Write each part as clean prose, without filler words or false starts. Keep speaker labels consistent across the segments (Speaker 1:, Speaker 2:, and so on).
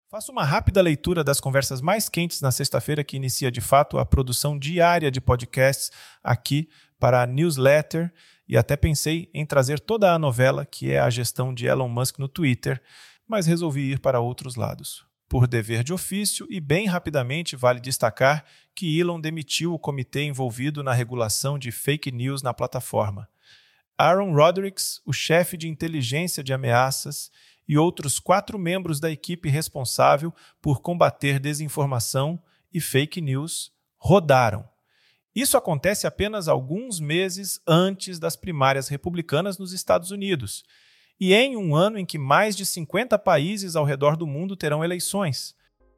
Speaker 1: Faço uma rápida leitura das conversas mais quentes na sexta-feira, que inicia de fato a produção diária de podcasts aqui para a newsletter, e até pensei em trazer toda a novela que é a gestão de Elon Musk no Twitter, mas resolvi ir para outros lados. Por dever de ofício e bem rapidamente vale destacar que Elon demitiu o comitê envolvido na regulação de fake news na plataforma. Aaron Rodrigues, o chefe de inteligência de ameaças, e outros 4 membros da equipe responsável por combater desinformação e fake news rodaram. Isso acontece apenas alguns meses antes das primárias republicanas nos Estados Unidos, e em um ano em que mais de 50 países ao redor do mundo terão eleições.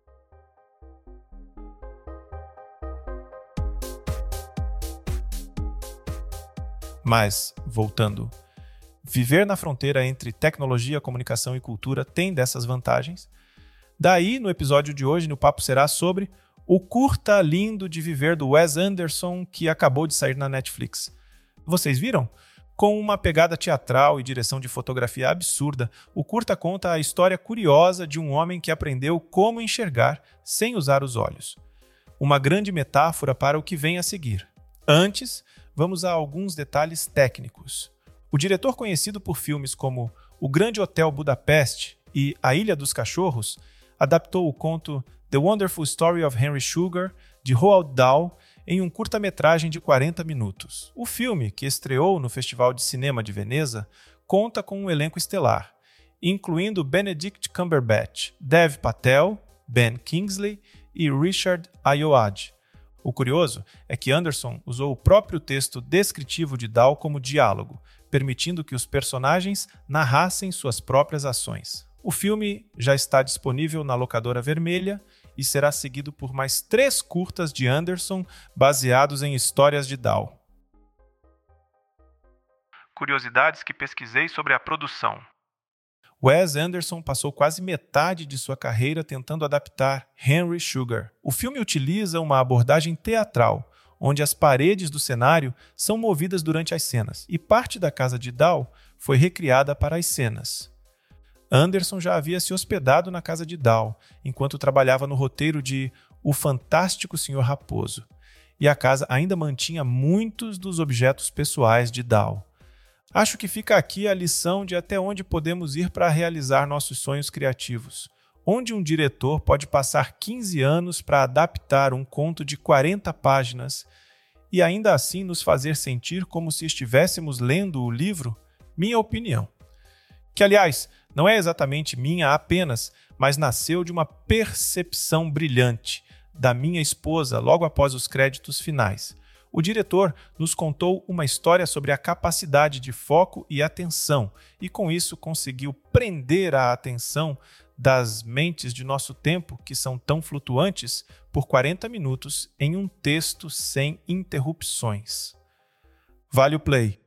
Speaker 1: Mas, voltando, viver na fronteira entre tecnologia, comunicação e cultura tem dessas vantagens. Daí, no episódio de hoje, no Papo será sobre o curta lindo de viver do Wes Anderson, que acabou de sair na Netflix. Vocês viram? Com uma pegada teatral e direção de fotografia absurda, o curta conta a história curiosa de um homem que aprendeu como enxergar sem usar os olhos. Uma grande metáfora para o que vem a seguir. Antes, vamos a alguns detalhes técnicos. O diretor, conhecido por filmes como O Grande Hotel Budapeste e A Ilha dos Cachorros, adaptou o conto The Wonderful Story of Henry Sugar, de Roald Dahl, em um curta-metragem de 40 minutos. O filme, que estreou no Festival de Cinema de Veneza, conta com um elenco estelar, incluindo Benedict Cumberbatch, Dev Patel, Ben Kingsley e Richard Ayoade. O curioso é que Anderson usou o próprio texto descritivo de Dahl como diálogo, permitindo que os personagens narrassem suas próprias ações. O filme já está disponível na locadora vermelha e será seguido por mais 3 curtas de Anderson baseados em histórias de Dahl. Curiosidades que pesquisei sobre a produção. Wes Anderson passou quase metade de sua carreira tentando adaptar Henry Sugar. O filme utiliza uma abordagem teatral, onde as paredes do cenário são movidas durante as cenas, e parte da casa de Dahl foi recriada para as cenas. Anderson já havia se hospedado na casa de Dahl, enquanto trabalhava no roteiro de O Fantástico Senhor Raposo, e a casa ainda mantinha muitos dos objetos pessoais de Dahl. Acho que fica aqui a lição de até onde podemos ir para realizar nossos sonhos criativos. Onde um diretor pode passar 15 anos para adaptar um conto de 40 páginas e ainda assim nos fazer sentir como se estivéssemos lendo o livro? Minha opinião. Que, aliás, não é exatamente minha apenas, mas nasceu de uma percepção brilhante da minha esposa logo após os créditos finais. O diretor nos contou uma história sobre a capacidade de foco e atenção, e com isso conseguiu prender a atenção das mentes de nosso tempo, que são tão flutuantes, por 40 minutos em um texto sem interrupções. Vale o play.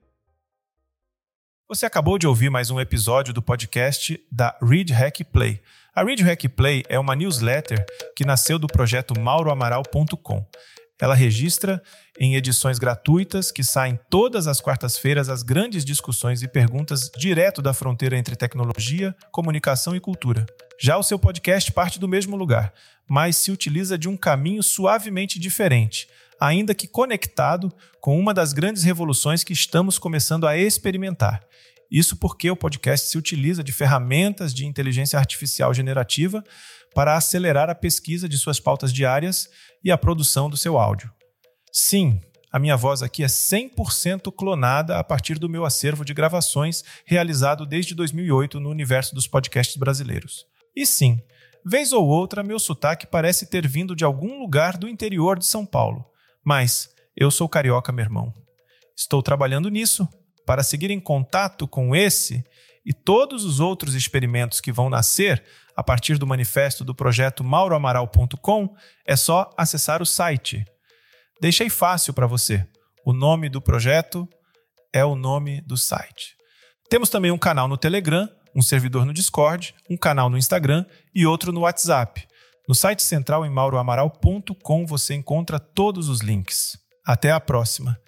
Speaker 1: Você acabou de ouvir mais um episódio do podcast da Read Hack Play. A Read Hack Play é uma newsletter que nasceu do projeto mauroamaral.com. Ela registra em edições gratuitas que saem todas as quartas-feiras as grandes discussões e perguntas direto da fronteira entre tecnologia, comunicação e cultura. Já o seu podcast parte do mesmo lugar, mas se utiliza de um caminho suavemente diferente, ainda que conectado com uma das grandes revoluções que estamos começando a experimentar. Isso porque o podcast se utiliza de ferramentas de inteligência artificial generativa para acelerar a pesquisa de suas pautas diárias e a produção do seu áudio. Sim, a minha voz aqui é 100% clonada a partir do meu acervo de gravações realizado desde 2008 no universo dos podcasts brasileiros. E sim, vez ou outra meu sotaque parece ter vindo de algum lugar do interior de São Paulo. Mas eu sou carioca, meu irmão. Estou trabalhando nisso para seguir em contato com esse e todos os outros experimentos que vão nascer a partir do manifesto do projeto mauroamaral.com. É só acessar o site. Deixei fácil para você. O nome do projeto é o nome do site. Temos também um canal no Telegram, um servidor no Discord, um canal no Instagram e outro no WhatsApp. No site central em mauroamaral.com você encontra todos os links. Até a próxima.